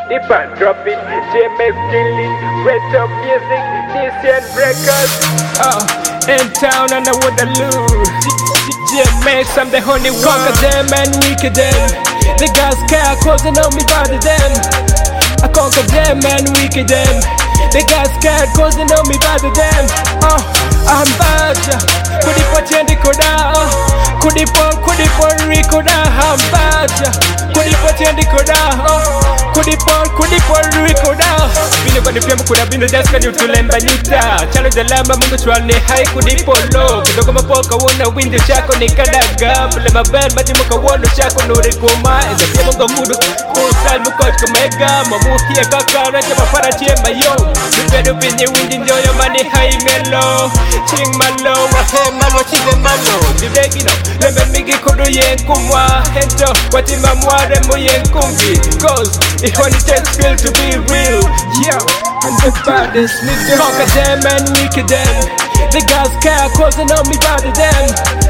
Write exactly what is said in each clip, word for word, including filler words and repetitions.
the band drop it, J M F kill it, Red Top Music, Nation Records. Uh, in town and I would lose. J M F, I'm the only one. Conquer them and wicked them. The guys care causing on me bother them. I conquer them and wicked them. The guys scared causing on me bother them. Uh, I'm bad. Could it put you in the coda? Could it put, could it put Ricoda? I'm bad. Could it put you in the coda? Could it put, could it put Ricoda? Bino kwa nipia mkuna bino jaska ni utulemba nita. Chalo jalama mungu chwalne hai kudipolo. Kudoka mapoka wona windio chako ni kadaga. Pule maben maji muka wono chako nuri kuma. Eza pia mungu mudu kusal mukot kumega. Mamu hiya kakara jama para chiemba yo. Nipedo pinye windi njoyo mani hai melo. Ching malo wahe malo chive malo. Diregino lembe migi kudu yenkumwa. Hento watima mware mu yenkumbi. Cause it only takes skill to be real. Yeah, I'm the baddest nigga. Conquer them and wicked them. The guys care causing on me bother them.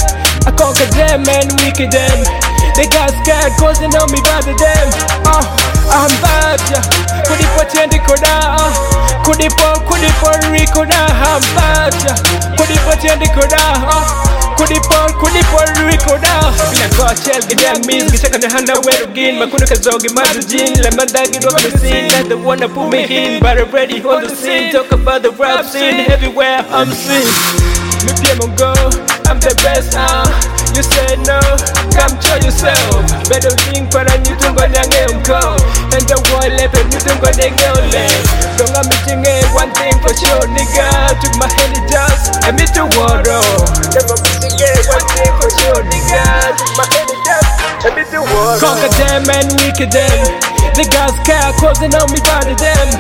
I conquer them and wicked them. The guys scared causing on me bother them. Uh, I'm bad. Could it put you in the coda? Could it put, could it put Ricoda? I'm bad. Could it put you in the coda? Could it put, could it put Ricoda? Bila kwa shell gidang miss Gishaka na hana weru gin Makuna kazogi mazujin Lemandagi rock the scene Not the one that put me in But already on the scene Talk about the rap scene Everywhere I'm seen Me pia mongo I'm the best uh You say no Come show yourself Better think para nyutungo nyange umko And the one lepe nyutungo nyange ole Don't I'm meeting one thing for sure nigga Took my hand just I miss the water Never meeting one thing for sure nigga Took my hand just I miss the water Conquer them and wicked them The guys care causing on me bother them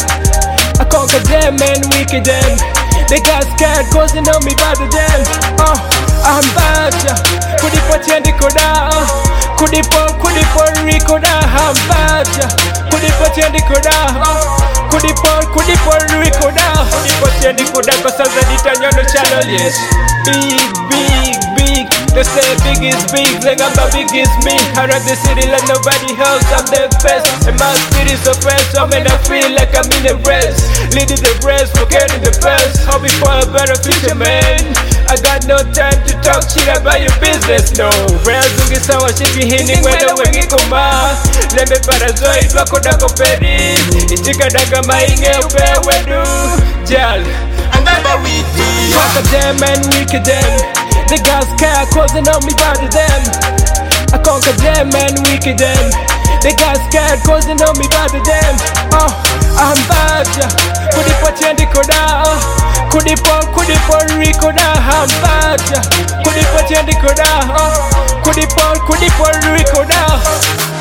I conquer them and wicked them The guys scared causing on me bother them uh, I'm bad Could it put you in the coda? Could it put, could it put Ricoda? I'm bad Could it put you in the coda? Could it put, could it put Ricoda? Could it put you in the coda? Cause I'm ready to know the channel, yes. Big, big, big They say big is big, like I'm the biggest me I run the city like nobody else, I'm the best And my city's so fresh, so man I feel like I'm in the rest Leading the rest, forgetting the best Hoping for a better future, man I got no time to talk shit about your business, no Real zungi sawa shiki hini mwendo wengi kuma Lembe para zoi lwako dako peri Ichika daga mainge upewe du Jal Another witty Conquer them and wicked them The guys care causing on me bother them I conquer them and wicked them The guys scared causing on me bother them uh, I'm bad Could it put you in the coda? Could it put, could it put Ricoda? I'm bad Could it put you in the coda? Could it put, could it put Ricoda?